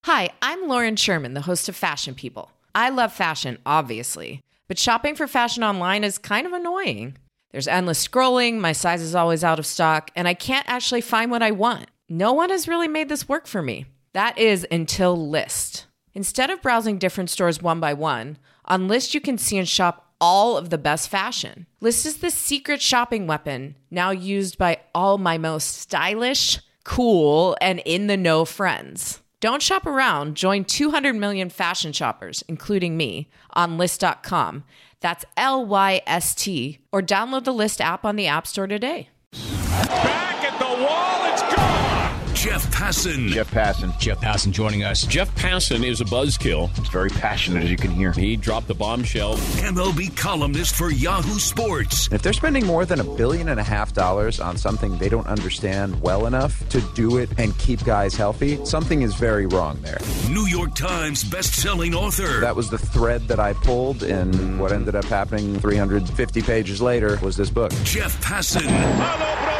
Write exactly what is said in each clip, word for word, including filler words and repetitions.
Hi, I'm Lauren Sherman, the host of Fashion People. I love fashion, obviously, but shopping for fashion online is kind of annoying. There's endless scrolling, my size is always out of stock, and I can't actually find what I want. No one has really made this work for me. That is until Lyst. Instead of browsing different stores one by one, on Lyst you can see and shop all of the best fashion. Lyst is the secret shopping weapon, now used by all my most stylish, cool, and in-the-know friends. Don't shop around. Join two hundred million fashion shoppers, including me, on Lyst dot com. That's L Y S T. Or download the Lyst app on the App Store today. Back at the wall, it's gone! Jeff Passan. Jeff Passan. Jeff Passan joining us. Jeff Passan is a buzzkill. He's very passionate, as you can hear. He dropped the bombshell. M L B columnist for Yahoo Sports. If they're spending more than a billion and a half dollars on something they don't understand well enough to do it and keep guys healthy, something is very wrong there. New York Times best-selling author. That was the thread that I pulled, and what ended up happening three hundred fifty pages later was this book. Jeff Passan.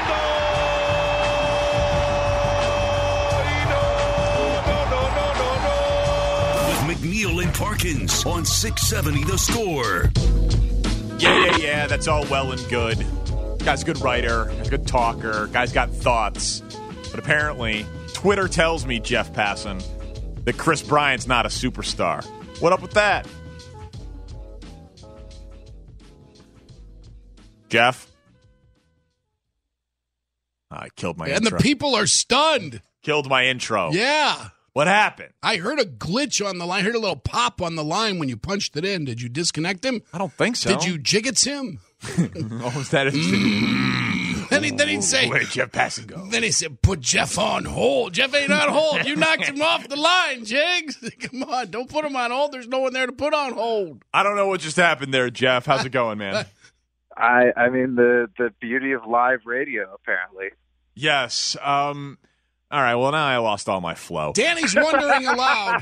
McNeil and Parkins on six seventy The Score. Yeah, yeah, yeah, that's all well and good. Guy's a good writer, a good talker, guy's got thoughts. But apparently, Twitter tells me, Jeff Passan, that Chris Bryant's not a superstar. What up with that? Jeff? I killed my and intro. And the people are stunned. Killed my intro. Yeah. What happened? I heard a glitch on the line. I heard a little pop on the line when you punched it in. Did you disconnect him? I don't think so. Did you jiggets him? Oh, was that it? Mm. Then, he, then he'd say, where'd Jeff Passan go? Then he said, put Jeff on hold. Jeff ain't on hold. You knocked him off the line, Jigs. Come on, don't put him on hold. There's no one there to put on hold. I don't know what just happened there, Jeff. How's it going, man? I I mean, the, the beauty of live radio, apparently. Yes. Um... All right, well, now I lost all my flow. Danny's wondering aloud.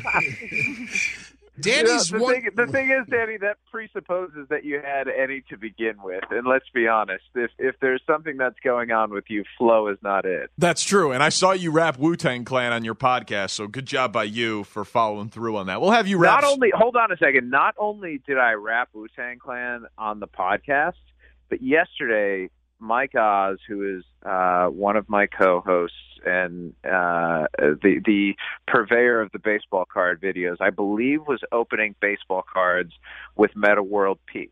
Danny's you know, the, one- thing, the thing is, Danny, that presupposes that you had any to begin with. And let's be honest, if if there's something that's going on with you, flow is not it. That's true. And I saw you rap Wu-Tang Clan on your podcast, so good job by you for following through on that. We'll have you rap. Not only, hold on a second, not only did I rap Wu-Tang Clan on the podcast, but yesterday, Mike Oz, who is uh, one of my co-hosts, and uh, the the purveyor of the baseball card videos, I believe, was opening baseball cards with Meta World Peace.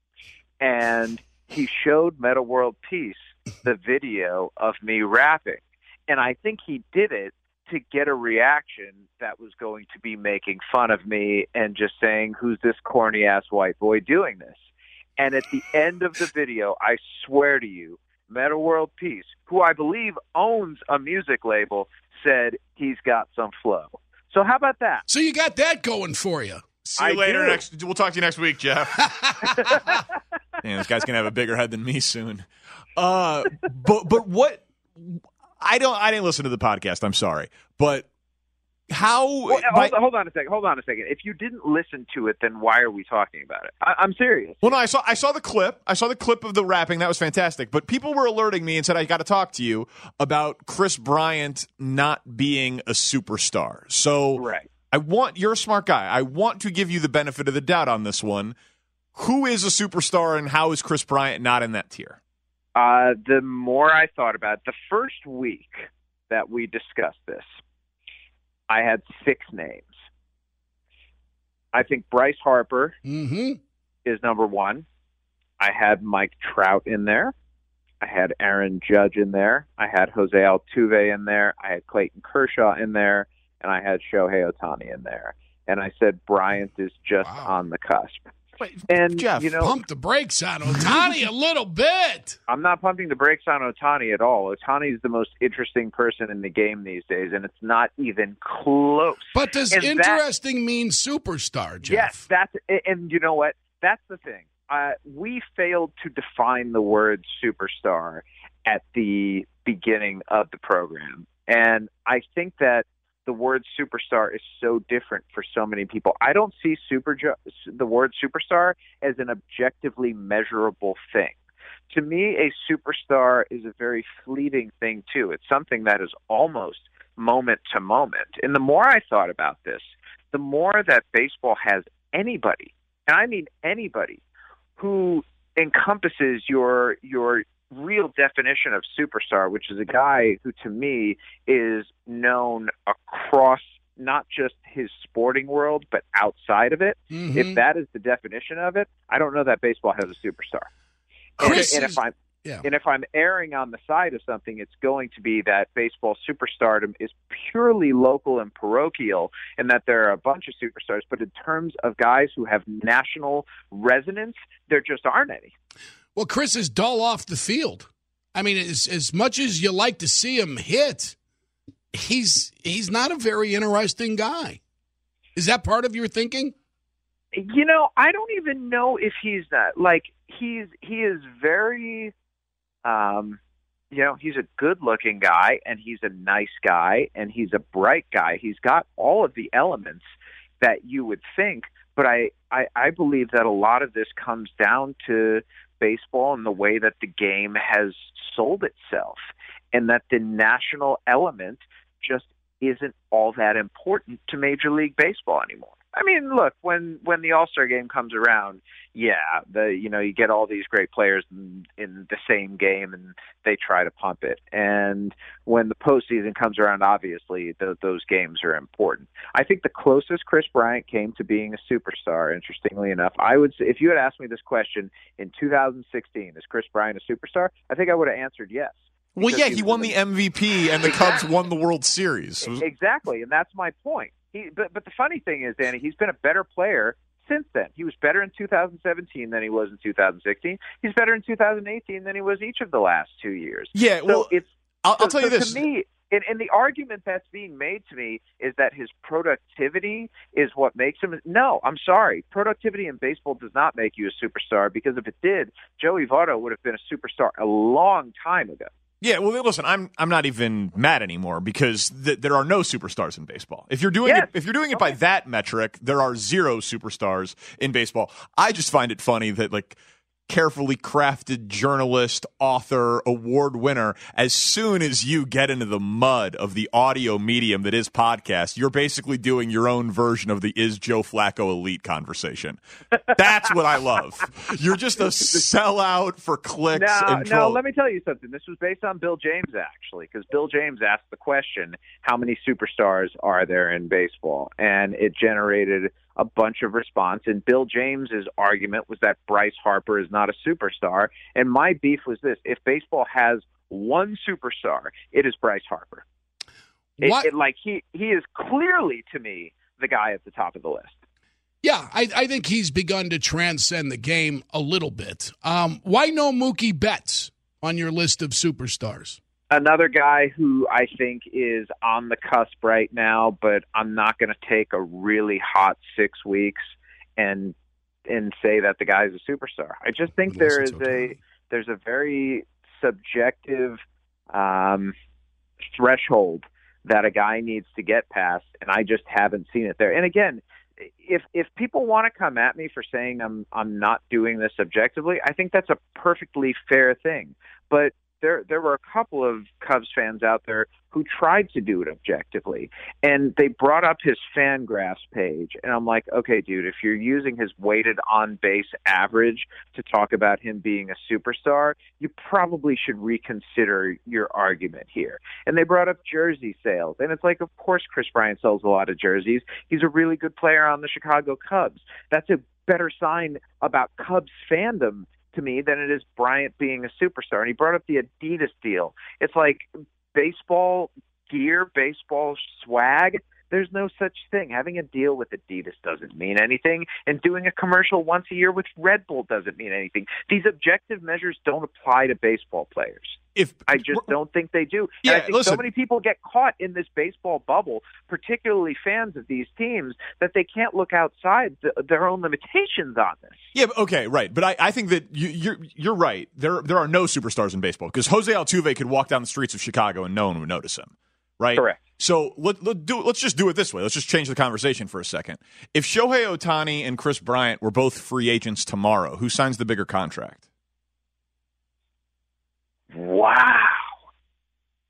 And he showed Meta World Peace the video of me rapping. And I think he did it to get a reaction that was going to be making fun of me and just saying, who's this corny-ass white boy doing this? And at the end of the video, I swear to you, Meta World Peace, who I believe owns a music label, said he's got some flow. So how about that? So you got that going for you. See you I later. do. Next, we'll talk to you next week, Jeff. Man, this guy's gonna have a bigger head than me soon. Uh, but but what? I don't. I didn't listen to the podcast. I'm sorry, but how? Well, by, hold, hold on a second. Hold on a second. If you didn't listen to it, then why are we talking about it? I, I'm serious. Well, no, I saw I saw the clip. I saw the clip of the rapping. That was fantastic. But people were alerting me and said I got to talk to you about Chris Bryant not being a superstar. So right. I want you're a smart guy. I want to give you the benefit of the doubt on this one. Who is a superstar and how is Chris Bryant not in that tier? Uh, the more I thought about it, the first week that we discussed this, I had six names. I think Bryce Harper mm-hmm. is number one. I had Mike Trout in there. I had Aaron Judge in there. I had Jose Altuve in there. I had Clayton Kershaw in there. And I had Shohei Ohtani in there. And I said Bryant is just wow. on the cusp. Wait, and, Jeff, you know, pump the brakes on Ohtani a little bit. I'm not pumping the brakes on Ohtani at all. Ohtani is the most interesting person in the game these days, and it's not even close. But does and interesting that, mean superstar, Jeff? Yes, that's and you know what? That's the thing. Uh, we failed to define the word superstar at the beginning of the program, and I think that the word superstar is so different for so many people. I don't see super the word superstar as an objectively measurable thing. To me, a superstar is a very fleeting thing, too. It's something that is almost moment to moment. And the more I thought about this, the more that baseball has anybody, and I mean anybody, who encompasses your your real definition of superstar, which is a guy who, to me, is known across not just his sporting world, but outside of it. Mm-hmm. If that is the definition of it, I don't know that baseball has a superstar. And, and if I'm yeah. and if I'm erring on the side of something, it's going to be that baseball superstardom is purely local and parochial, and that there are a bunch of superstars. But in terms of guys who have national resonance, there just aren't any. Well, Chris is dull off the field. I mean, as as much as you like to see him hit, he's he's not a very interesting guy. Is that part of your thinking? You know, I don't even know if he's that. Like, he's he is very, um, you know, he's a good-looking guy, and he's a nice guy, and he's a bright guy. He's got all of the elements that you would think, but I, I, I believe that a lot of this comes down to baseball and the way that the game has sold itself, and that the national element just isn't all that important to Major League Baseball anymore. I mean, look, when, when the All-Star game comes around, yeah, the you know, you get all these great players in, in the same game, and they try to pump it. And when the postseason comes around, obviously, the, those games are important. I think the closest Chris Bryant came to being a superstar, interestingly enough, I would say, if you had asked me this question in two thousand sixteen, is Chris Bryant a superstar? I think I would have answered yes. Well, yeah, he, he won the M V P, and the exactly. Cubs won the World Series. Exactly, and that's my point. He, but, but the funny thing is, Danny, he's been a better player since then. He was better in two thousand seventeen than he was in two thousand sixteen. He's better in two thousand eighteen than he was each of the last two years. Yeah, well, so it's, I'll, so, I'll tell you so this. To me, and, and the argument that's being made to me is that his productivity is what makes him. No, I'm sorry. Productivity in baseball does not make you a superstar, because if it did, Joey Votto would have been a superstar a long time ago. Yeah, well, listen, I'm I'm not even mad anymore, because th- there are no superstars in baseball. If you're doing yes. it, if you're doing it by that metric, there are zero superstars in baseball. I just find it funny that, like, carefully crafted journalist, author, award winner, as soon as you get into the mud of the audio medium that is podcast, you're basically doing your own version of the Is Joe Flacco elite conversation. That's what I love. You're just a sellout for clicks now, and troll. Now, let me tell you something. This was based on Bill James, actually, because Bill James asked the question, how many superstars are there in baseball? And it generated a bunch of response, and Bill James's argument was that Bryce Harper is not a superstar. And my beef was this: if baseball has one superstar, it is Bryce Harper. It, it, like he he is clearly, to me, the guy at the top of the list. Yeah, I, I think he's begun to transcend the game a little bit. Um, why no Mookie Betts on your list of superstars? Another guy who I think is on the cusp right now, but I'm not going to take a really hot six weeks and and say that the guy's a superstar. I just think there is a there's a very subjective um, threshold that a guy needs to get past, and I just haven't seen it there. And again, if if people want to come at me for saying I'm I'm not doing this objectively, I think that's a perfectly fair thing. But There, there were a couple of Cubs fans out there who tried to do it objectively, and they brought up his Fangraphs page, and I'm like, okay, dude, if you're using his weighted on-base average to talk about him being a superstar, you probably should reconsider your argument here. And they brought up jersey sales, and it's like, of course Chris Bryant sells a lot of jerseys. He's a really good player on the Chicago Cubs. That's a better sign about Cubs fandom to me than it is Bryant being a superstar. And he brought up the Adidas deal. It's like baseball gear, baseball swag. There's no such thing. Having a deal with Adidas doesn't mean anything, and doing a commercial once a year with Red Bull doesn't mean anything. These objective measures don't apply to baseball players. If I just don't think they do. Yeah, and I think listen, so many people get caught in this baseball bubble, particularly fans of these teams, that they can't look outside the, their own limitations on this. Yeah, okay, right. But I, I think that you, you're you're right. There there are no superstars in baseball, because Jose Altuve could walk down the streets of Chicago and no one would notice him. Right? Correct. So let, let do, let's just do it this way. Let's just change the conversation for a second. If Shohei Ohtani and Chris Bryant were both free agents tomorrow, who signs the bigger contract? Wow.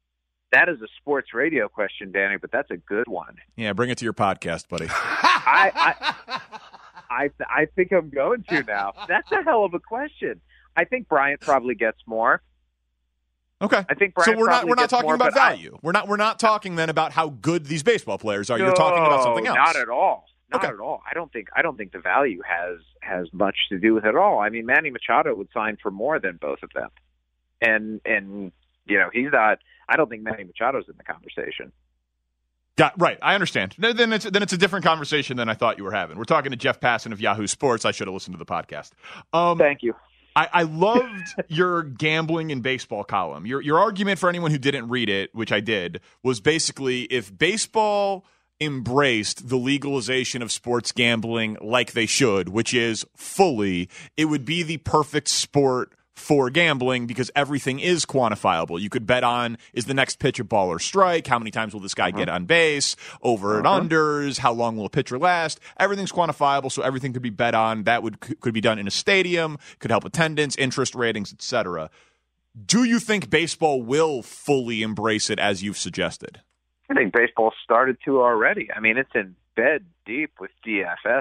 That is a sports radio question, Danny, but that's a good one. Yeah, bring it to your podcast, buddy. I, I, I, I think I'm going to now. That's a hell of a question. I think Bryant probably gets more. Okay. I think Bryant so we're not probably we're not gets talking more, about but I- value. we're not we're not talking then about how good these baseball players are. No, You're talking about something else. Not at all. Not Okay. at all. I don't think I don't think the value has has much to do with it at all. I mean, Manny Machado would sign for more than both of them, and and you know he's not. I don't think Manny Machado's in the conversation. Got right. I understand. Then then it's then it's a different conversation than I thought you were having. We're talking to Jeff Passan of Yahoo Sports. I should have listened to the podcast. Um, Thank you. I, I loved your gambling in baseball column. Your your argument, for anyone who didn't read it, which I did, was basically if baseball embraced the legalization of sports gambling like they should, which is fully, it would be the perfect sport for gambling because everything is quantifiable. You could bet on, is the next pitch a ball or strike? How many times will this guy uh-huh. get on base? Over uh-huh. and unders? How long will a pitcher last? Everything's quantifiable, so everything could be bet on. That would could be done in a stadium, could help attendance, interest ratings, et cetera. Do you think baseball will fully embrace it as you've suggested? I think baseball started to already. I mean, it's in bed deep with D F S.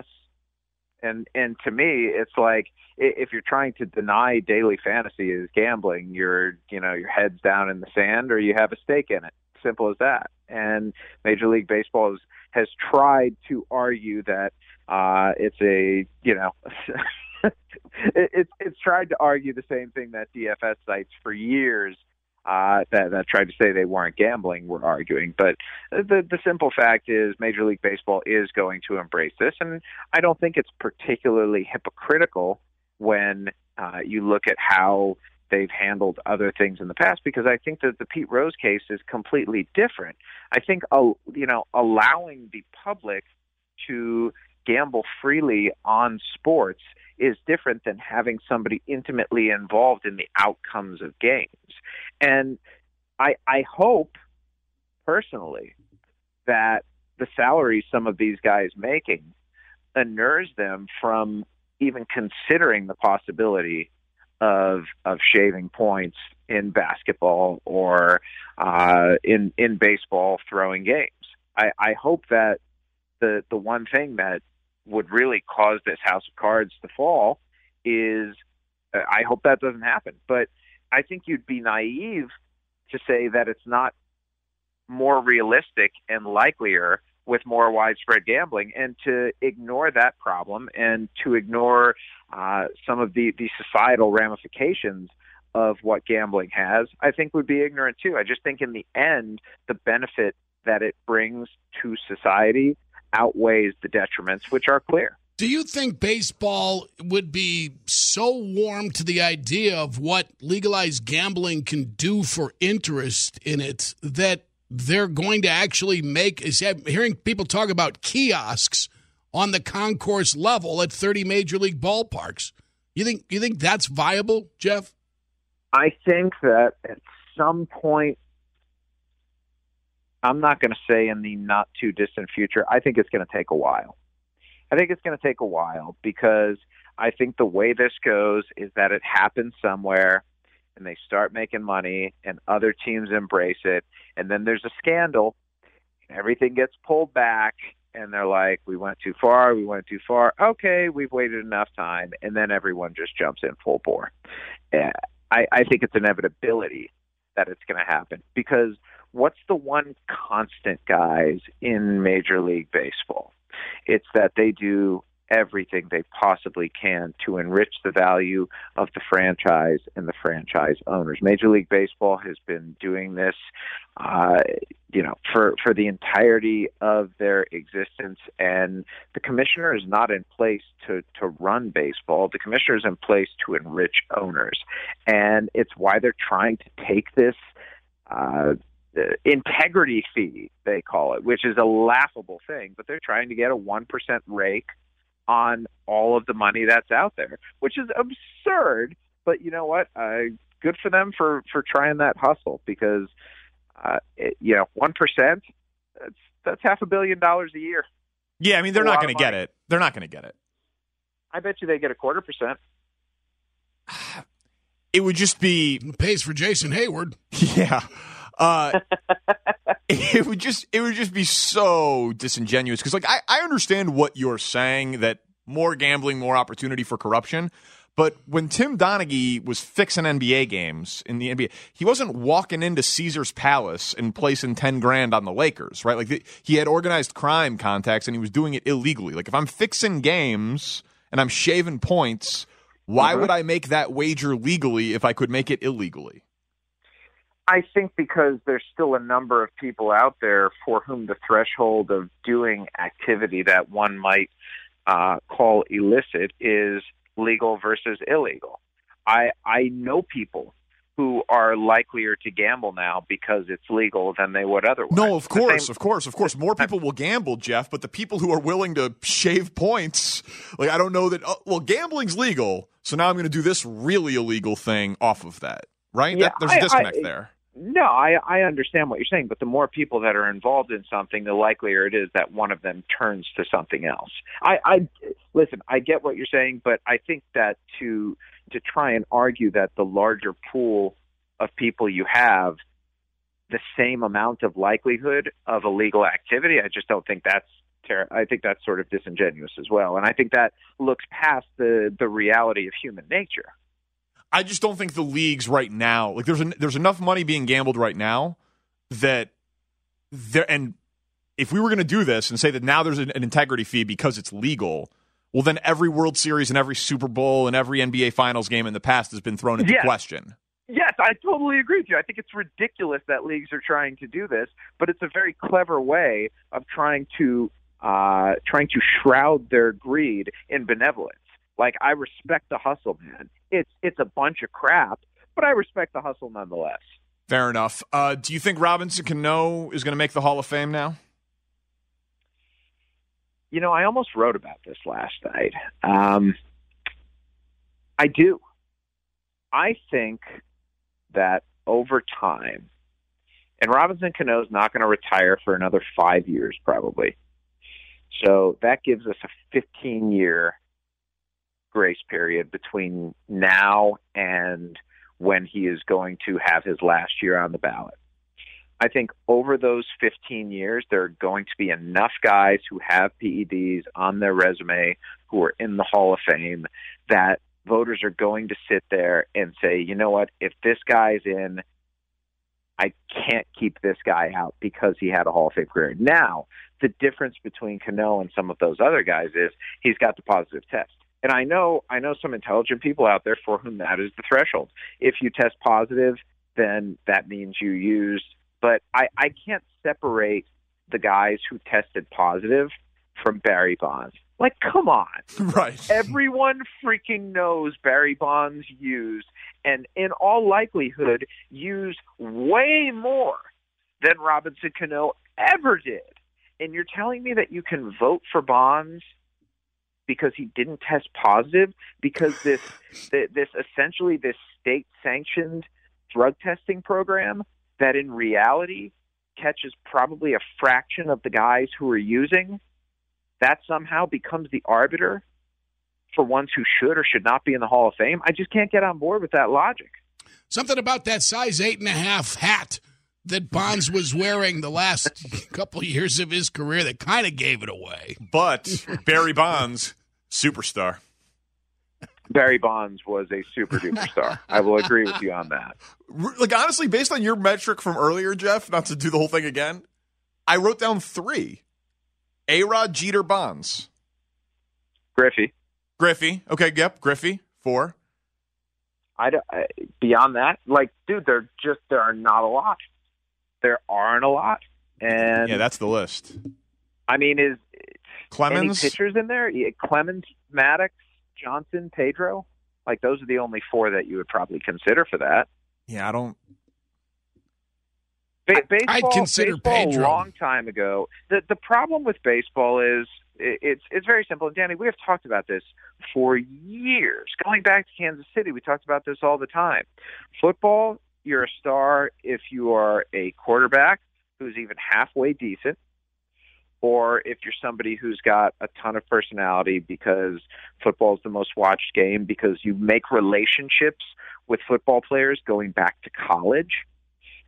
And and to me, it's like if you're trying to deny daily fantasy as gambling, you're you know your head's down in the sand or you have a stake in it. Simple as that. And Major League Baseball has, has tried to argue that uh, it's a you know it, it's it's tried to argue the same thing that D F S sites for years uh, that that tried to say they weren't gambling were arguing. But the the simple fact is Major League Baseball is going to embrace this, and I don't think it's particularly hypocritical when uh, you look at how they've handled other things in the past, because I think that the Pete Rose case is completely different. I think uh, you know allowing the public to gamble freely on sports is different than having somebody intimately involved in the outcomes of games. And I, I hope, personally, that the salaries some of these guys making inures them from even considering the possibility of of shaving points in basketball or uh, in in baseball throwing games. I, I hope that the the one thing that would really cause this house of cards to fall is uh, I hope that doesn't happen. But I think you'd be naive to say that it's not more realistic and likelier with more widespread gambling, and to ignore that problem and to ignore uh, some of the, the societal ramifications of what gambling has, I think would be ignorant too. I just think in the end, the benefit that it brings to society outweighs the detriments, which are clear. Do you think baseball would be so warm to the idea of what legalized gambling can do for interest in it that they're going to actually make, is hearing people talk about kiosks on the concourse level at thirty major league ballparks? You think you think that's viable, Jeff? I think that at some point, I'm not going to say in the not too distant future, I think it's going to take a while. I think it's going to take a while because I think the way this goes is that it happens somewhere and they start making money and other teams embrace it. And then there's a scandal and everything gets pulled back and they're like, we went too far, we went too far. Okay, we've waited enough time. And then everyone just jumps in full bore. Uh, I, I think it's inevitability that it's going to happen because what's the one constant, guys, in Major League Baseball? It's that they do everything they possibly can to enrich the value of the franchise and the franchise owners. Major League Baseball has been doing this, uh, you know, for, for the entirety of their existence, and the commissioner is not in place to, to run baseball. The commissioner is in place to enrich owners, and it's why they're trying to take this uh, integrity fee, they call it, which is a laughable thing, but they're trying to get a one percent rake on all of the money that's out there, which is absurd. But you know what? Uh, good for them for, for trying that hustle because, uh, it, you know, one percent, that's, that's half a billion dollars a year. Yeah, I mean, they're not going to get it. They're not going to get it. I bet you they get a quarter percent. It would just be... It pays for Jason Hayward. Yeah. Uh, it would just it would just be so disingenuous because, like, I, I understand what you're saying, that more gambling, more opportunity for corruption. But when Tim Donaghy was fixing N B A games in the N B A, he wasn't walking into Caesar's Palace and placing ten grand on the Lakers, right? Like the, he had organized crime contacts and he was doing it illegally. Like if I'm fixing games and I'm shaving points, why mm-hmm. would I make that wager legally if I could make it illegally? I think because there's still a number of people out there for whom the threshold of doing activity that one might uh, call illicit is legal versus illegal. I I know people who are likelier to gamble now because it's legal than they would otherwise. No, of course, same, of course, of course. More people will gamble, Jeff, but the people who are willing to shave points, like I don't know that, oh, well, gambling's legal, so now I'm going to do this really illegal thing off of that, right? Yeah, that, there's a disconnect I, I, there. No, I, I understand what you're saying, but the more people that are involved in something, the likelier it is that one of them turns to something else. I, I listen, I get what you're saying, but I think that to to try and argue that the larger pool of people you have, the same amount of likelihood of illegal activity, I just don't think that's ter- I think that's sort of disingenuous as well. And I think that looks past the, the reality of human nature. I just don't think the leagues right now, like there's an, there's enough money being gambled right now that there, and if we were going to do this and say that now there's an, an integrity fee because it's legal, well then every World Series and every Super Bowl and every N B A Finals game in the past has been thrown into yes. question. Yes, I totally agree with you. I think it's ridiculous that leagues are trying to do this, but it's a very clever way of trying to uh, trying to shroud their greed in benevolence. Like, I respect the hustle, man. It's it's a bunch of crap, but I respect the hustle nonetheless. Fair enough. Uh, do you think Robinson Cano is going to make the Hall of Fame now? You know, I almost wrote about this last night. Um, I do. I think that over time, and Robinson Cano is not going to retire for another five years probably. So that gives us a fifteen-year grace period between now and when he is going to have his last year on the ballot. I think over those fifteen years, there are going to be enough guys who have P E Ds on their resume who are in the Hall of Fame that voters are going to sit there and say, you know what, if this guy's in, I can't keep this guy out because he had a Hall of Fame career. Now, the difference between Cano and some of those other guys is he's got the positive test. And I know I know some intelligent people out there for whom that is the threshold. If you test positive, then that means you used. But I, I can't separate the guys who tested positive from Barry Bonds. Like, come on. Right. Everyone freaking knows Barry Bonds used, and in all likelihood, used way more than Robinson Cano ever did. And you're telling me that you can vote for Bonds because he didn't test positive, because this this essentially this state-sanctioned drug testing program that in reality catches probably a fraction of the guys who are using, that somehow becomes the arbiter for ones who should or should not be in the Hall of Fame? I just can't get on board with that logic. Something about that size eight and a half hat that Bonds was wearing the last couple years of his career that kind of gave it away. But Barry Bonds, superstar. Barry Bonds was a super duper star. I will agree with you on that. Like, honestly, based on your metric from earlier, Jeff, not to do the whole thing again, I wrote down three. A-Rod, Jeter, Bonds. Griffey. Griffey. Okay, yep, Griffey. Four. I, I beyond that, like, dude, there just there are not a lot. There aren't a lot, and yeah, that's the list. I mean, is Clemens any pitchers in there? Yeah, Clemens, Maddox, Johnson, Pedro. Like, those are the only four that you would probably consider for that. Yeah, I don't. Ba- baseball, I'd consider baseball Pedro. a long time ago. The the problem with baseball is it, it's it's very simple. And Danny, we have talked about this for years. Going back to Kansas City, we talked about this all the time. Football, you're a star if you are a quarterback who's even halfway decent, or if you're somebody who's got a ton of personality because football is the most watched game, because you make relationships with football players going back to college,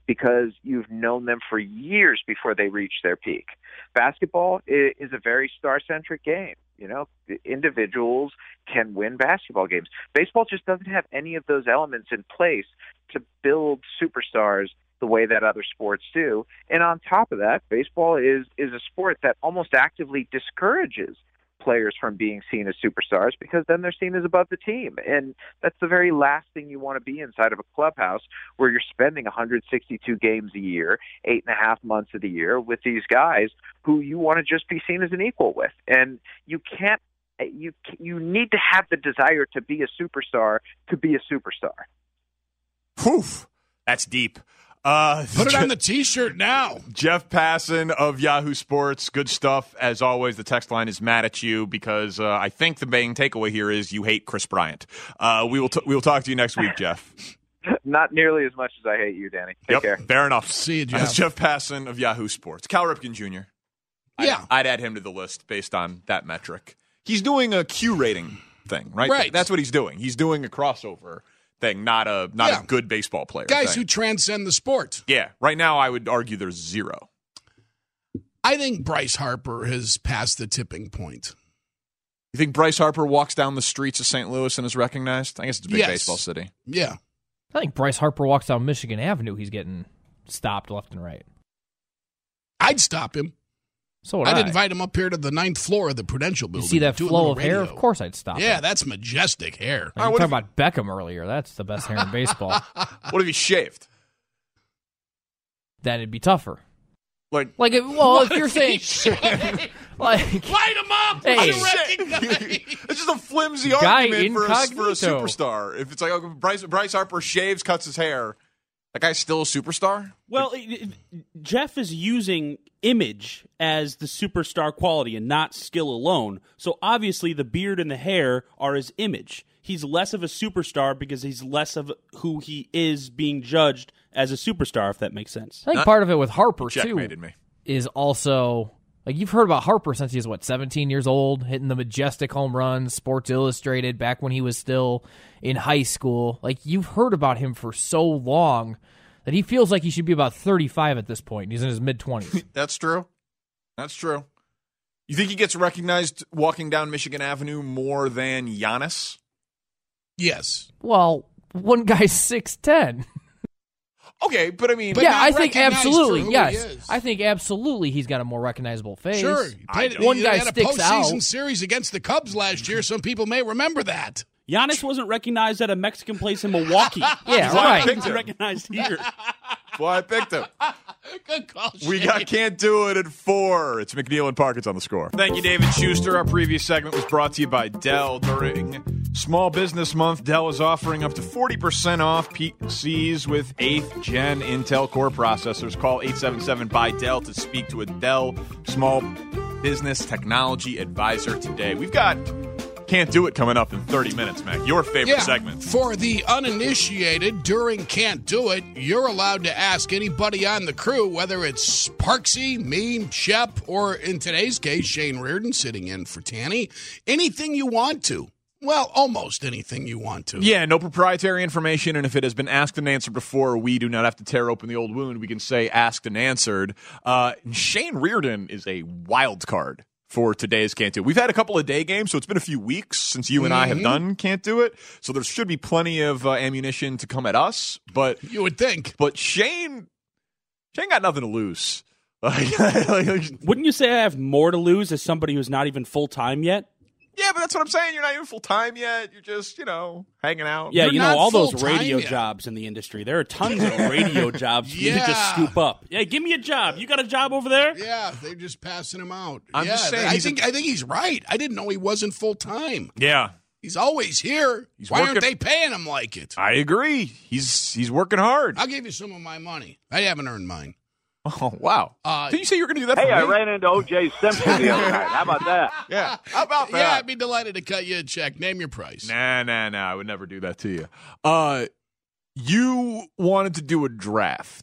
because you've known them for years before they reach their peak. Basketball is a very star-centric game. You know, individuals can win basketball games. Baseball just doesn't have any of those elements in place to build superstars the way that other sports do. And on top of that, baseball is is a sport that almost actively discourages players from being seen as superstars because then they're seen as above the team. And that's the very last thing you want to be inside of a clubhouse where you're spending one hundred sixty-two games a year, eight and a half months of the year with these guys who you want to just be seen as an equal with. And you can't, you, you need to have the desire to be a superstar to be a superstar. Whew, that's deep. Uh, Put it on the T-shirt now. Jeff Passan of Yahoo Sports. Good stuff, as always. The text line is mad at you because uh, I think the main takeaway here is you hate Chris Bryant. Uh, we will t- we will talk to you next week, Jeff. Not nearly as much as I hate you, Danny. Take yep, care. Fair enough. See you, Jeff. That's Jeff Passan of Yahoo Sports. Cal Ripken Junior Yeah. I'd, I'd add him to the list based on that metric. He's doing a Q rating thing, right? Right. That's what he's doing. He's doing a crossover thing, not a not Yeah. a good baseball player. Guys thing. who transcend the sport. Yeah. Right now, I would argue there's zero. I think Bryce Harper has passed the tipping point. You think Bryce Harper walks down the streets of Saint Louis and is recognized? I guess it's a big Yes. baseball city. Yeah. I think Bryce Harper walks down Michigan Avenue, he's getting stopped left and right. I'd stop him. So would I'd I. invite him up here to the ninth floor of the Prudential You Building. see that do a flow little of hair? radio. Of course I'd stop Yeah, him. that's majestic hair. Like, All right, you what talking about Beckham earlier. That's the best hair in baseball. What if he shaved? Then it'd be tougher. Like, Like, if- well, if What you're if he saying, like, Light him up! Hey. I recognize. it's just a flimsy Guy argument for a, for a incognito. superstar. If it's like oh, Bryce, Bryce Harper shaves, cuts his hair, that guy's still a superstar? Well, it, it, Jeff is using image as the superstar quality and not skill alone. So obviously the beard and the hair are his image. He's less of a superstar because he's less of who he is being judged as a superstar, if that makes sense. I think part of it with Harper, too, Checkmated me. is also, like, you've heard about Harper since he was, what, seventeen years old, hitting the majestic home runs, Sports Illustrated, back when he was still in high school. Like, you've heard about him for so long that he feels like he should be about thirty-five at this point. He's in his mid-twenties. That's true. That's true. You think he gets recognized walking down Michigan Avenue more than Giannis? Yes. Well, one guy's six ten. Okay, but I mean, But yeah, not I think recognized absolutely. for who he Yes, is. I think absolutely he's got a more recognizable face. Sure. He played- don't. One he guy had a sticks postseason out. series against the Cubs last year. Some people may remember that. Giannis wasn't recognized at a Mexican place in Milwaukee. Yeah, Why I right. picked He's him. recognized here. Well, I picked him. Good call, We Shane. got Can't Do It at four. It's McNeil and Parkins on the score. Thank you, David Schuster. Our previous segment was brought to you by Dell. During Small Business Month, Dell is offering up to forty percent off P Cs with eighth gen Intel Core processors. Call eight seven seven B Y Dell to speak to a Dell Small Business Technology Advisor today. We've got Can't Do It coming up in thirty minutes, Mac. Your favorite Yeah, segment. for the uninitiated, during Can't Do It, you're allowed to ask anybody on the crew, whether it's Parksy, me, Shep, or in today's case, Shane Reardon sitting in for Tanny, anything you want to. Well, almost anything you want to. Yeah, no proprietary information, and if it has been asked and answered before, we do not have to tear open the old wound. We can say asked and answered. Uh, Shane Reardon is a wild card for today's Can't Do It. We've had a couple of day games, so it's been a few weeks since you and I have done Can't Do It, so there should be plenty of uh, ammunition to come at us, but You would think. but Shane, Shane got nothing to lose. Like, Wouldn't you say I have more to lose as somebody who's not even full-time yet? yeah, but that's what I'm saying. You're not even full-time yet. You're just, you know, hanging out. Yeah, You're you know, not all those full-time radio yet. jobs in the industry. There are tons of radio jobs you Yeah. could just scoop up. Yeah, give me a job. You got a job over there? Yeah, they're just passing him out. I'm yeah, just saying I he's think I think he's right. I didn't know he wasn't full time. Yeah. He's always here. He's Why aren't working- they paying him like it? I agree. He's he's working hard. I'll give you some of my money. I haven't earned mine. Oh, wow. Uh, Did you say you were going to do that for Hey, I me? ran into O J Simpson the other night. How about that? Yeah. How about Yeah, that? I'd be delighted to cut you a check. Name your price. Nah, nah, nah. I would never do that to you. Uh, you wanted to do a draft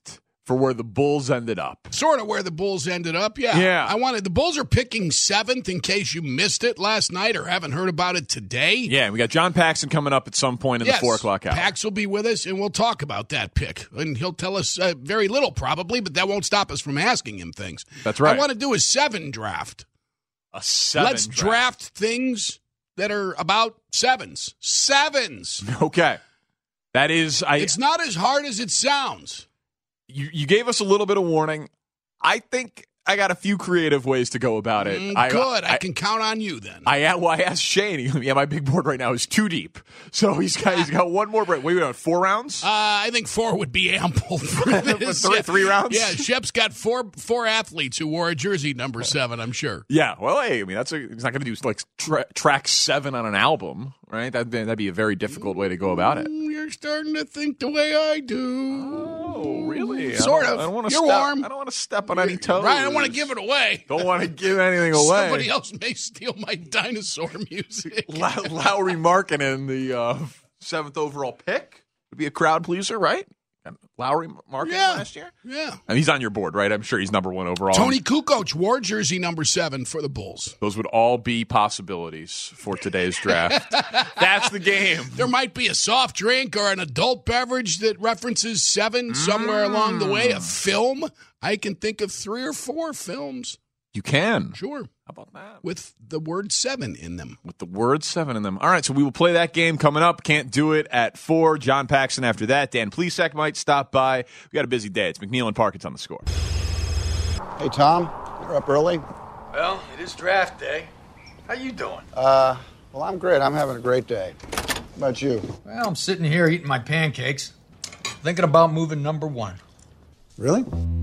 for where the Bulls ended up. Sort of where the Bulls ended up, yeah. Yeah. I wanted the Bulls are picking seventh in case you missed it last night or haven't heard about it today. Yeah, we got John Paxson coming up at some point in yes, the four o'clock hour. Pax will be with us, and we'll talk about that pick. And he'll tell us uh, very little, probably, but that won't stop us from asking him things. That's right. I want to do a seven draft. A seven Let's draft. draft things that are about sevens. Sevens. Okay. That is... I. It's not as hard as it sounds. You, you gave us a little bit of warning. I think I got a few creative ways to go about it. Mm, I, good. I, I can count on you then. I, well, I asked Shane. He, yeah, my big board right now is too deep. So he's got he's got one more break. Wait, wait, four rounds? Uh, I think four would be ample for this. For three, three rounds? Yeah, Shep's got four four athletes who wore a jersey number seven, I'm sure. Yeah, well, hey, I mean, that's a, he's not going to do like tra- track seven on an album, right? That'd be, that'd be a very difficult way to go about it. Mm, You're starting to think the way I do. Oh, really? Sort I of. I don't want to You're step, warm. I don't want to step on any toes. Right, I don't want to give it away. Don't want to give anything away. Somebody else may steal my dinosaur music. Low- Lowry Markkinen, the uh, seventh overall pick, would be a crowd pleaser, right? Lowry Markkinen Yeah. last year? Yeah. And he's on your board, right? I'm sure he's number one overall. Tony Kukoc wore jersey number seven for the Bulls. Those would all be possibilities for today's draft. That's the game. There might be a soft drink or an adult beverage that references seven somewhere along the way. A film. I can think of three or four films. You can. Sure. How about that? With the word seven in them. With the word seven in them. All right, so we will play that game coming up. Can't do it at four. John Paxson after that. Dan Plesac might stop by. We got a busy day. It's McNeil and Parkins on the score. Hey, Tom, you're up early? Well, it is draft day. How you doing? Uh, well, I'm great. I'm having a great day. How about you? Well, I'm sitting here eating my pancakes, thinking about moving number one. Really?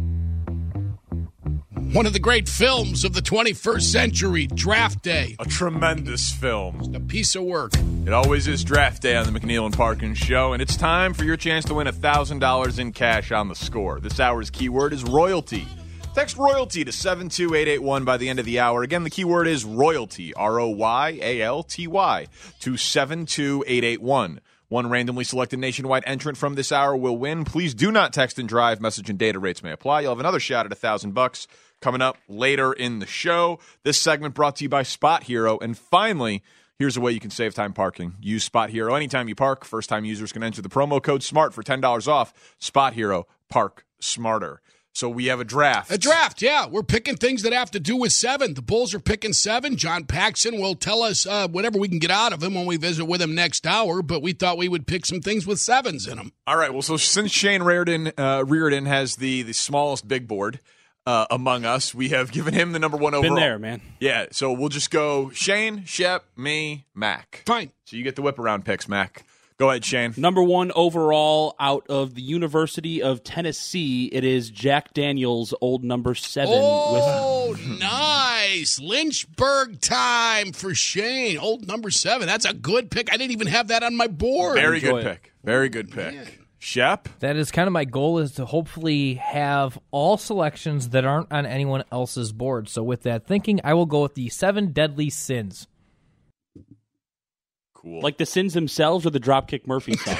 One of the great films of the twenty-first century, Draft Day. A tremendous film. A piece of work. It always is draft day on the McNeil and Parkins show, and it's time for your chance to win one thousand dollars in cash on the score. This hour's keyword is royalty. Text royalty to seven two eight eight one by the end of the hour. Again, the keyword is royalty, R O Y A L T Y, to seven two eight eight one. One randomly selected nationwide entrant from this hour will win. Please do not text and drive. Message and data rates may apply. You'll have another shot at a thousand bucks coming up later in the show. This segment brought to you by Spot Hero. And finally, here's a way you can save time parking. Use Spot Hero anytime you park. First-time users can enter the promo code SMART for ten dollars off. Spot Hero. Park smarter. So we have a draft. A draft, yeah. We're picking things that have to do with seven. The Bulls are picking seven. John Paxson will tell us uh, whatever we can get out of him when we visit with him next hour, but we thought we would pick some things with sevens in them. All right, well, so since Shane Reardon, uh, Reardon has the, the smallest big board uh, among us, we have given him the number one overall. Been there, man. Yeah, so we'll just go Shane, Shep, me, Mac. Fine. So you get the whip around picks, Mac. Go ahead, Shane. Number one overall out of the University of Tennessee, it is Jack Daniels, old number seven. Oh, with nice. Lynchburg time for Shane. Old number seven. That's a good pick. I didn't even have that on my board. Very Enjoy good it. pick. Very good pick. Man. Shep? That is kind of my goal, is to hopefully have all selections that aren't on anyone else's board. So with that thinking, I will go with the seven deadly sins. Cool. Like the Sins themselves or the Dropkick Murphy song?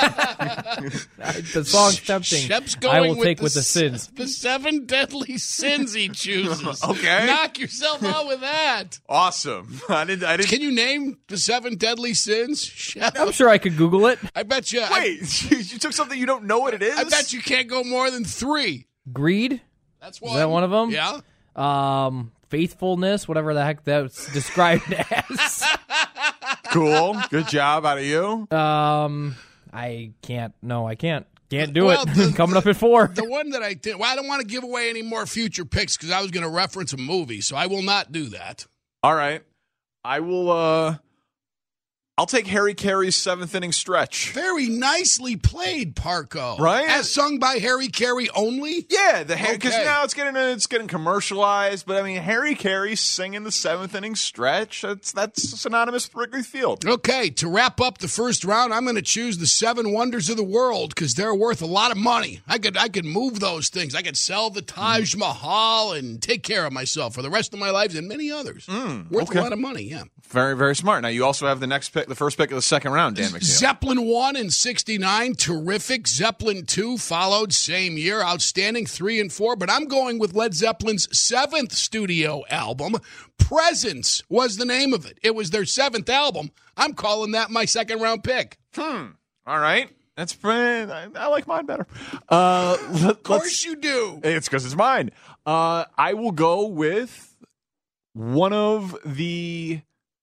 The song's tempting. Shep's going I will with take the with the s- sins. The seven deadly sins he chooses. Okay. Knock yourself out with that. Awesome. I didn't. I didn't. Can you name the seven deadly sins? Shep? I'm sure I could Google it. I bet you. Wait, you, you took something you don't know what it is? I, I bet you can't go more than three. Greed? That's one. Is that one of them? Yeah. Um, faithfulness, whatever the heck that's described as. Cool. Good job out of you. Um, I can't. No, I can't. Can't do Well, it. the- Coming up at four. The one that I did. Well, I don't want to give away any more future picks because I was going to reference a movie, so I will not do that. All right. I will, uh, I'll take Harry Carey's seventh inning stretch. Very nicely played, Parco. Right? As sung by Harry Carey only? Yeah, the because Okay. now it's getting it's getting commercialized, but I mean Harry Carey singing the seventh inning stretch. That's that's synonymous with Wrigley Field. Okay, to wrap up the first round, I'm going to choose the Seven Wonders of the World because they're worth a lot of money. I could I could move those things. I could sell the Taj Mahal and take care of myself for the rest of my life and many others. Mm, worth okay. a lot of money, yeah. Very very smart. Now you also have the next pick, the first pick of the second round, Dan McNeil. Zeppelin one in sixty-nine, terrific. Zeppelin two followed, same year, outstanding, three and four. But I'm going with Led Zeppelin's seventh studio album. Presence was the name of it. It was their seventh album. I'm calling that my second round pick. Hmm. All right. That's I, I like mine better. Uh, let, of course you do. It's because it's mine. Uh, I will go with one of the.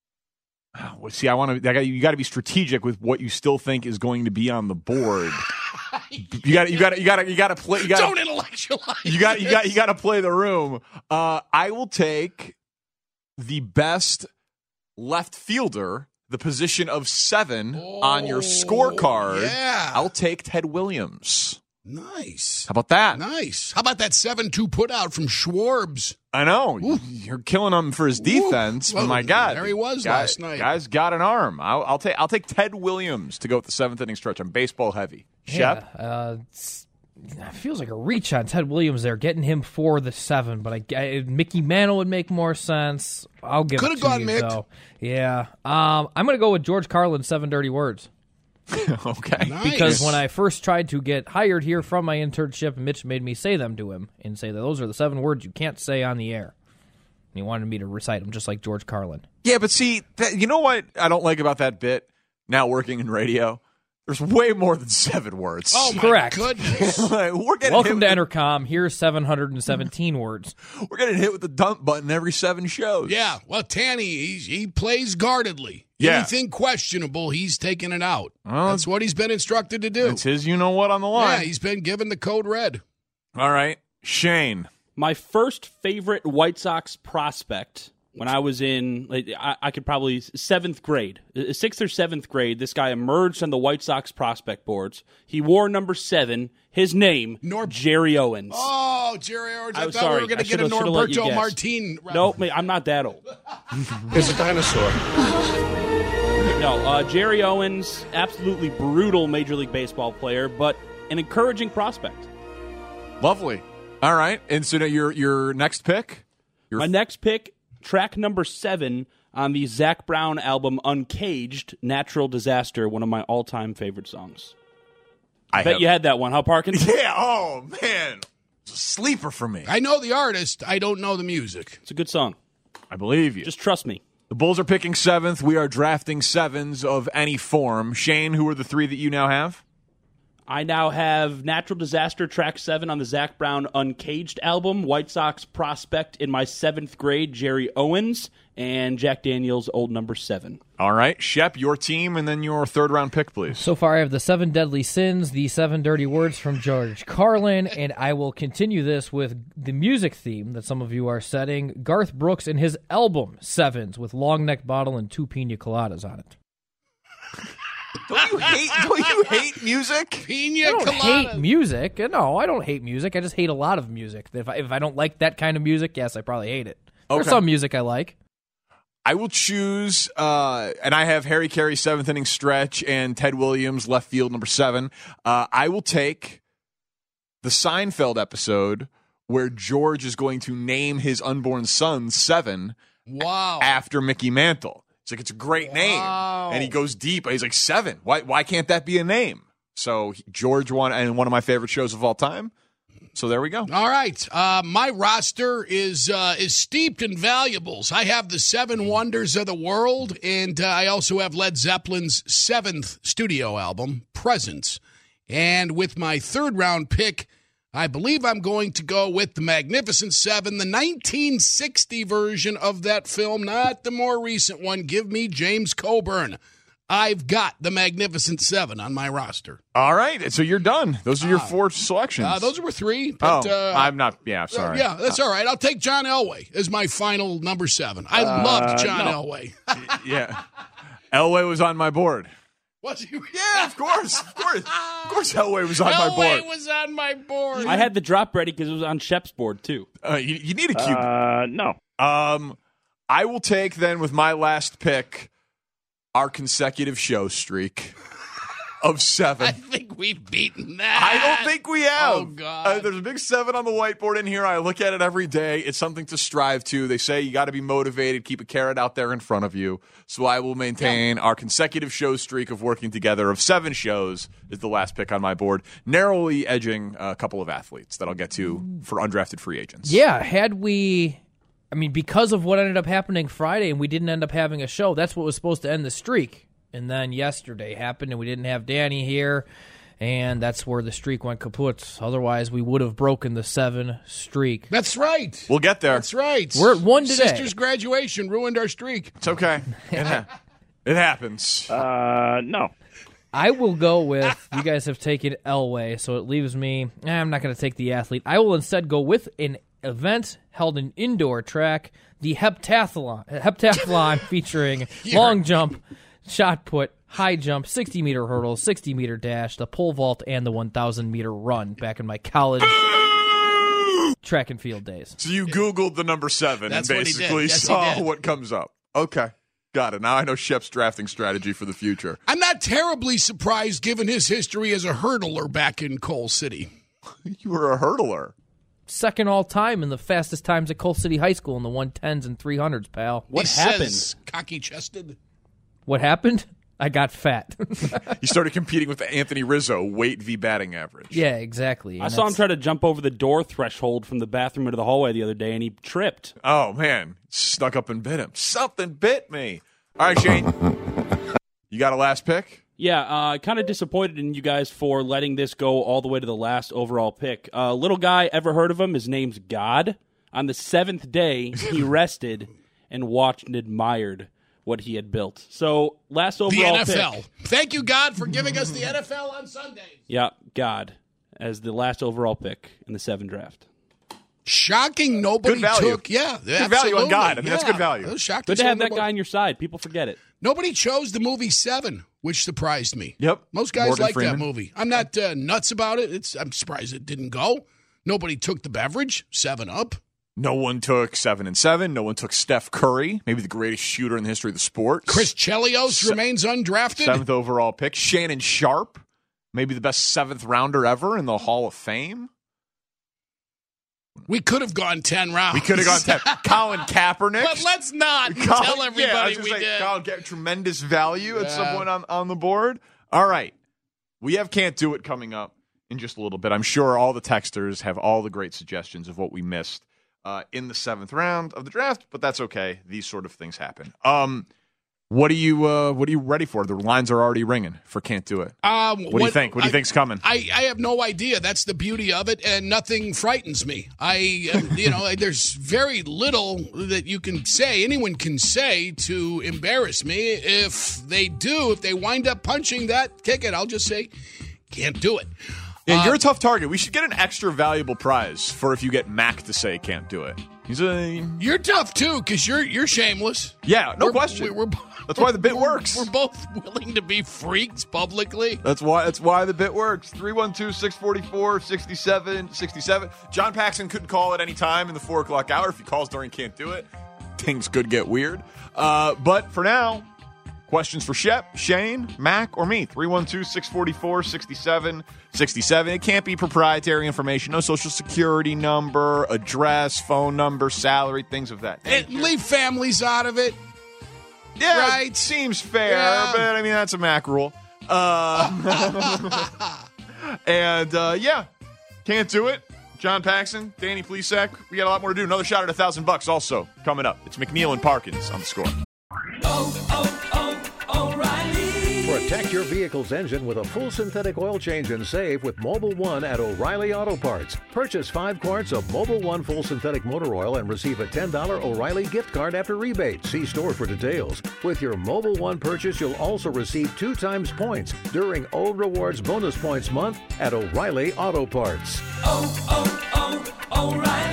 Oh, see, I want to. You got to be strategic with what you still think is going to be on the board. You got. You got. You got. You got to play. You gotta, Don't intellectualize. You got. You got. You got to play the room. Uh, I will take the best left fielder. The position of seven oh, on your scorecard. Yeah. I'll take Ted Williams. Nice. How about that? Nice. How about that seven two put out from Schwarbs? I know. Ooh. You're killing him for his defense. Well, my God. There he was guy, last night. Guy's got an arm. I'll, I'll take I'll take Ted Williams to go with the seventh inning stretch. I'm baseball heavy. Shep? Yeah, uh, it feels like a reach on Ted Williams there, getting him for the seven, but I, I, Mickey Mantle would make more sense. I'll give Could it have to gone you, Mick. though. Yeah. Um, I'm going to go with George Carlin's Seven Dirty Words. Okay. Nice. Because when I first tried to get hired here from my internship, Mitch made me say them to him and say that those are the seven words you can't say on the air. And he wanted me to recite them just like George Carlin. Yeah, but see, that, you know what I don't like about that bit now working in radio? There's way more than seven words. Oh, my Correct. goodness. Like, we're getting Welcome to hit Entercom. Here's seven hundred seventeen words. We're getting hit with the dump button every seven shows. Yeah, well, Tanny, he, he plays guardedly. Yeah. Anything questionable, he's taking it out. Well, That's what he's been instructed to do. It's his you-know-what on the line. Yeah, he's been given the code red. All right. Shane. My first favorite White Sox prospect when I was in, like, I, I could probably, seventh grade, sixth or seventh grade, this guy emerged on the White Sox prospect boards. He wore number seven. His name, Nor- Jerry Owens. Oh, Jerry Owens. I I'm thought sorry. we were going I to get a should've- should've let you Norberto guess. Martin. Nope, I'm not that old. It's a dinosaur. No, uh, Jerry Owens, absolutely brutal Major League Baseball player, but an encouraging prospect. Lovely. All right. And so now your your next pick? Your My next pick, track number seven on the Zac Brown album Uncaged, Natural Disaster, one of my all-time favorite songs. I, I bet have... you had that one, huh, Parkins? Yeah, oh, man. It's a sleeper for me. I know the artist. I don't know the music. It's a good song. I believe you. Just trust me. The Bulls are picking seventh. We are drafting sevens of any form. Shane, who are the three that you now have? I now have Natural Disaster, track seven on the Zac Brown Uncaged album, White Sox prospect in my seventh grade, Jerry Owens, and Jack Daniels, old number seven. All right. Shep, your team, and then your third round pick, please. So far, I have the seven deadly sins, the seven dirty words from George Carlin, and I will continue this with the music theme that some of you are setting. Garth Brooks and his album, Sevens, with long neck bottle and two pina coladas on it. Don't you hate? Don't you hate music? Pina I don't colada. hate music. No, I don't hate music. I just hate a lot of music. If I, if I don't like that kind of music, yes, I probably hate it. There's Okay. some music I like. I will choose, uh, and I have Harry Carey seventh inning stretch and Ted Williams left field number seven. Uh, I will take the Seinfeld episode where George is going to name his unborn son Seven. Wow. After Mickey Mantle. It's like, it's a great Wow. name. And he goes deep. He's like, seven. Why Why can't that be a name? So George won, and one of my favorite shows of all time. So there we go. All right. Uh, my roster is uh, is steeped in valuables. I have the seven wonders of the world, and uh, I also have Led Zeppelin's seventh studio album, Presence. And with my third round pick, I believe I'm going to go with the Magnificent Seven, the nineteen sixty version of that film, not the more recent one. Give me James Coburn. I've got the Magnificent Seven on my roster. All right. So you're done. Those are your Uh, four selections. Uh, those were three. But, oh, uh, I'm not. Yeah, sorry. Uh, yeah, that's all right. I'll take John Elway as my final number seven. I Uh, loved John no. Elway. Yeah. Elway was on my board. Was he? Yeah, of course. Of course. Of course Elway was on my Elway board. was on my board. I had the drop ready because it was on Shep's board, too. Uh, you, you need a cube. Uh, no. Um, I will take then with my last pick our consecutive show streak. of seven. I think we've beaten that. I don't think we have. Oh, God. Uh, there's a big seven on the whiteboard in here. I look at it every day. It's something to strive to. They say you got to be motivated, keep a carrot out there in front of you. So I will maintain yeah. our consecutive show streak of working together of seven shows is the last pick on my board, narrowly edging a couple of athletes that I'll get to for undrafted free agents. Yeah, had we... I mean, because of what ended up happening Friday and we didn't end up having a show, that's what was supposed to end the streak. And then yesterday happened and we didn't have Danny here, and that's where the streak went kaput. Otherwise, we would have broken the seven streak. That's right. We'll get there. That's right. We're at one today. Sister's graduation ruined our streak. It's okay. It, ha- it happens. Uh, no. I will go with, you guys have taken Elway, so it leaves me, eh, I'm not going to take the athlete. I will instead go with an event held in indoor track, the heptathlon, heptathlon featuring long jump, shot put, high jump, sixty-meter hurdle, sixty-meter dash, the pole vault, and the one thousand-meter run back in my college track and field days. So you Googled the number seven That's and what he did. basically Yes, he saw did. what comes up. Okay. Got it. Now I know Shep's drafting strategy for the future. I'm not terribly surprised given his history as a hurdler back in Coal City. You were a hurdler. Second all-time in the fastest times at Coal City High School in the one tens and three hundreds, pal. What he happened? Says, cocky-chested. What happened? I got fat. He started competing with Anthony Rizzo, weight v batting average. Yeah, exactly. I And saw him that's- try to jump over the door threshold from the bathroom into the hallway the other day, and he tripped. Oh, man. Snuck up and bit him. Something bit me. All right, Shane. You got a last pick? Yeah, uh, kind of disappointed in you guys for letting this go all the way to the last overall pick. Uh, little guy, ever heard of him? His name's God. On the seventh day, he rested and watched and admired what he had built. So, last overall The N F L. pick. Thank you, God, for giving us the N F L on Sundays. Yeah, God, as the last overall pick in the seven draft. Shocking nobody Good value. took. Yeah, Good value on God. I mean, yeah. that's good value. I was shocked Good to saw have that nobody- guy on your side. People forget it. Nobody chose the movie Seven, which surprised me. Yep. Most guys Morgan like Freeman. that movie. I'm not uh, nuts about it. It's I'm surprised it didn't go. Nobody took the beverage, Seven Up. No one took seven and seven. No one took Steph Curry, maybe the greatest shooter in the history of the sport. Chris Chelios Se- remains undrafted. Seventh overall pick. Shannon Sharp, maybe the best seventh rounder ever in the Hall of Fame. We could have gone ten rounds. We could have gone ten. Colin Kaepernick. But let's not Colin- tell yeah, I everybody was gonna we say, did. Colin get tremendous value at some Yeah. point on, on the board. All right. We have Can't Do It coming up in just a little bit. I'm sure all the texters have all the great suggestions of what we missed uh, in the seventh round of the draft, but that's okay. These sort of things happen. Um, what are you uh, What are you ready for? The lines are already ringing for Can't Do It. Um, What do you think? What do you I- think's coming? I, I have no idea. That's the beauty of it, and nothing frightens me. I, um, you know, there's very little that you can say, anyone can say to embarrass me. If they do, if they wind up punching that ticket, I'll just say, can't do it. Yeah, Uh, you're a tough target. We should get an extra valuable prize for if you get Mac to say Can't Do It. He's a You're tough too, because you're you're shameless. yeah, no We're- question. We're, we're, That's why the bit we're- works. We're both willing to be freaks publicly. That's why that's why the bit works. three one two, six four four, six seven six seven. John Paxson couldn't call at any time in the four o'clock hour. If he calls during Can't Do It, things could get weird. Uh, but for now, questions for Shep, Shane, Mac, or me. three one two, six four four, six seven six seven. It can't be proprietary information. No social security number, address, phone number, salary, things of that. And leave families out of it. Yeah, Right. seems fair, Yeah. but I mean that's a Mac rule. Uh, and uh, yeah, Can't Do It. John Paxson, Danny Plesac. We got a lot more to do. Another shot at a thousand bucks also coming up. It's McNeil and Parkins on the Score. Protect your vehicle's engine with a full synthetic oil change and save with Mobil one at O'Reilly Auto Parts. Purchase five quarts of Mobil one full synthetic motor oil and receive a ten dollars O'Reilly gift card after rebate. See store for details. With your Mobil one purchase, you'll also receive two times points during O Rewards Bonus Points Month at O'Reilly Auto Parts. Oh, oh, oh, O'Reilly.